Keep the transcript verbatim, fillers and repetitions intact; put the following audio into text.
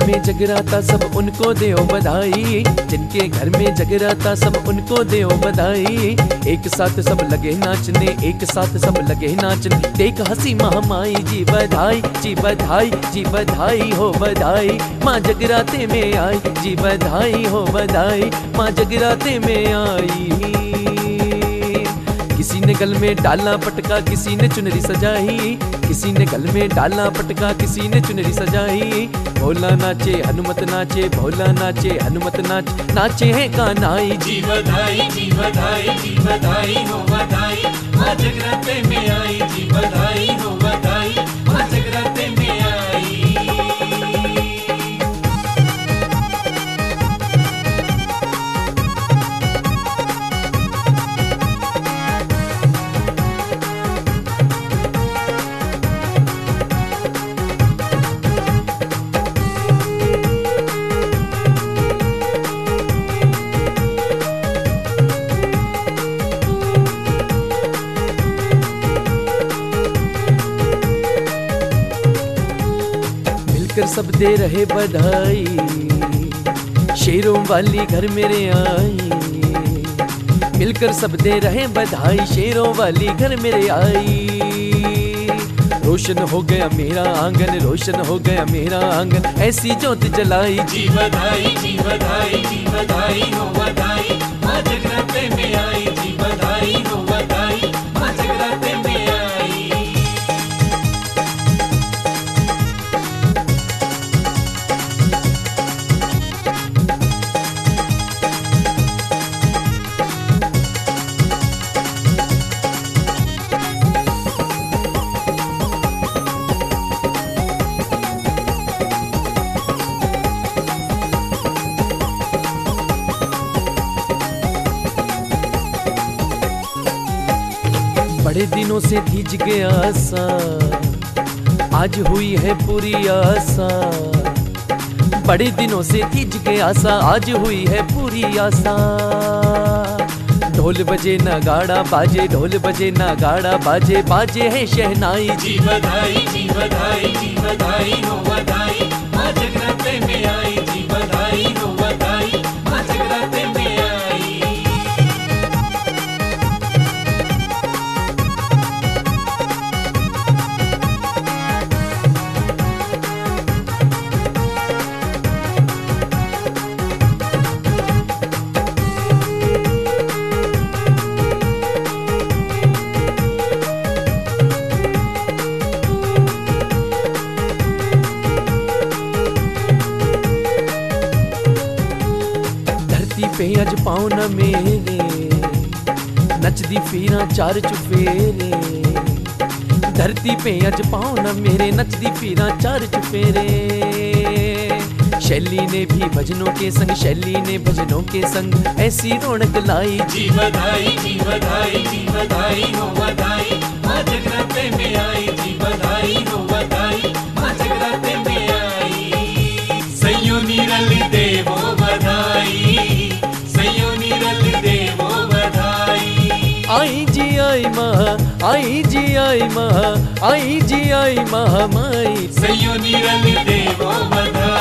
में जगराता सब उनको देओ बधाई, जिनके घर में जगराता सब उनको देओ बधाई। एक साथ सब लगे नाचने, एक साथ सब लगे नाचने, देख हंसी महामाई जी बधाई जी बधाई जी बधाई हो बधाई। माँ जगराते में आई जी बधाई हो बधाई, माँ जगराते में आई। किसी ने गल में डाला पटका, किसी ने चुनरी सजाई, किसी ने गल में डाला पटका, किसी ने चुनरी सजाई। भोला नाचे हनुमत नाचे, भोला नाचे हनुमत नाचे, नाचे है कान्हाई जी बधाई जी बधाई जी बधाई हो बधाई। माँ जगराते में आई जी बधाई हो बधाई, माँ जगराते में आई। कर सब दे रहे बधाई, शेरों वाली घर मेरे आई। मिलकर सब दे रहे बधाई, शेरों वाली घर मेरे आई। रोशन हो गया मेरा आंगन, रोशन हो गया मेरा आंगन, ऐसी ज्योत जलाई जी बधाई जी बधाई जी बधाई हो बधाई। माँ जगराते में आई जी बधाई हो बधाई, माँ जगराते में आई। बड़े दिनों से धीज गया आशा, आज हुई है पूरी आशा। बड़े दिनों से धीज गया आशा, आज हुई है पूरी आशा। ढोल बजे नगाड़ा बाजे, ढोल बजे नगाड़ा बाजे, बाजे है शहनाई जी बधाई जी बधाई जी बधाई हो बधाई। माँ जगराते में आई जी बधाई हो बधाई, माँ जगराते में आई। पे अज पाँव न मेरे, नचदी फिरा चार चुफेरे। धरती पे अज पाँव न मेरे, नचदी फिरा चार चुफेरे। शैली ने भी भजनों के संग, शैली ने भजनों के संग, ऐसी रौनक लाई जी बधाई जी बधाई जी बधाई हो बधाई। माँ जगराते में आई जी बधाई हो बधाई, माँ जगराते में आई। सैयो निरल देवो बधाई, सैयो निरल देवो बधाई। आई जी आई महा, आई जी आई महा, आई जी आई महामाई। सैयो निरल देवो बधाई।